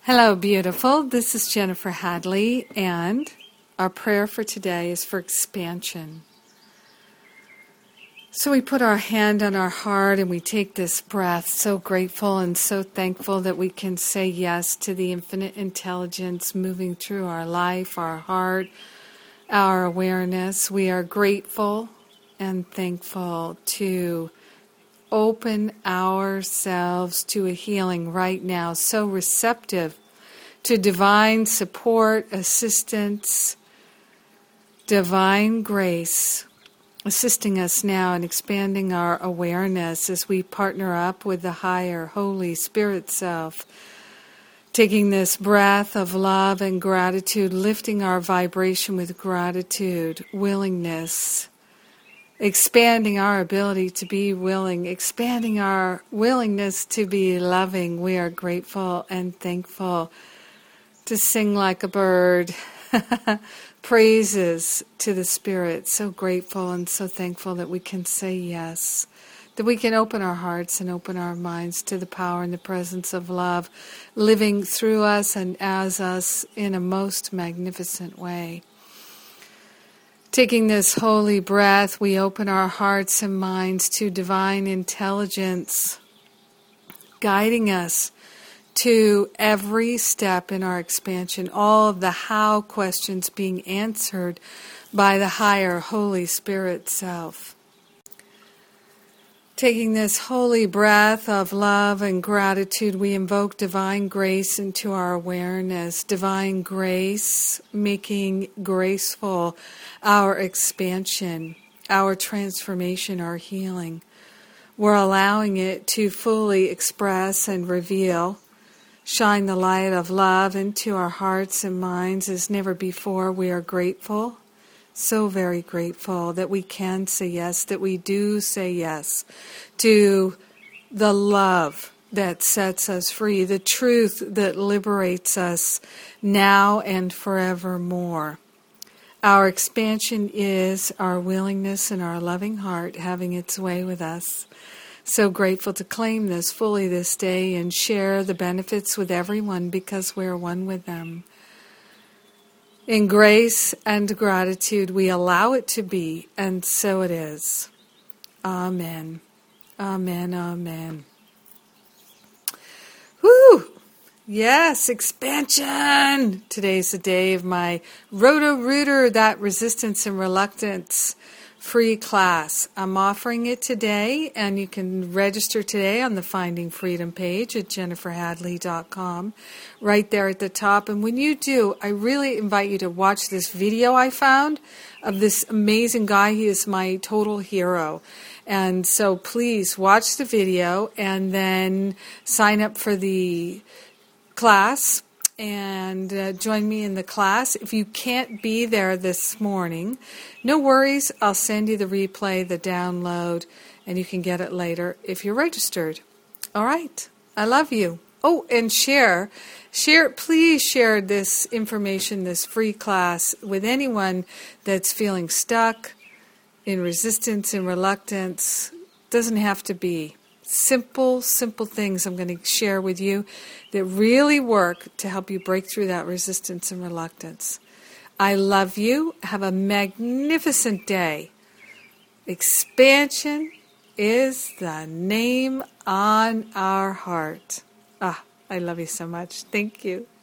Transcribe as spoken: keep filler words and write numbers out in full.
Hello, beautiful. This is Jennifer Hadley, and our prayer for today is for expansion. So we put our hand on our heart and we take this breath, so grateful and so thankful that we can say yes to the infinite intelligence moving through our life, our heart, our awareness. We are grateful and thankful to open ourselves to a healing right now, so receptive to divine support, assistance, divine grace, assisting us now in expanding our awareness as we partner up with the higher Holy Spirit self, taking this breath of love and gratitude, lifting our vibration with gratitude, willingness, expanding our ability to be willing, expanding our willingness to be loving. We are grateful and thankful to sing like a bird. Praises to the Spirit. So grateful and so thankful that we can say yes, that we can open our hearts and open our minds to the power and the presence of love living through us and as us in a most magnificent way. Taking this holy breath, we open our hearts and minds to divine intelligence, guiding us to every step in our expansion, all of the how questions being answered by the higher Holy Spirit self. Taking this holy breath of love and gratitude, we invoke divine grace into our awareness. Divine grace making graceful our expansion, our transformation, our healing. We're allowing it to fully express and reveal, shine the light of love into our hearts and minds as never before. We are grateful. So very grateful that we can say yes, that we do say yes to the love that sets us free, the truth that liberates us now and forevermore. Our expansion is our willingness and our loving heart having its way with us. So grateful to claim this fully this day and share the benefits with everyone because we're one with them. In grace and gratitude, we allow it to be, and so it is. Amen. Amen, amen. Woo! Yes, expansion! Today's the day of my Roto-Rooter, that resistance and reluctance free class. I'm offering it today, and you can register today on the Finding Freedom page at jennifer hadley dot com, right there at the top. And when you do, I really invite you to watch this video I found of this amazing guy. He is my total hero. And so please watch the video and then sign up for the class and uh, join me in the class. If you can't be there this morning, no worries. I'll send you the replay, the download, and you can get it later if you're registered. All right. I love you. Oh, and share. Share. Please share this information, this free class, with anyone that's feeling stuck, in resistance and reluctance. Doesn't have to be. Simple, simple things I'm going to share with you that really work to help you break through that resistance and reluctance. I love you. Have a magnificent day. Expansion is the name on our heart. Ah, I love you so much. Thank you.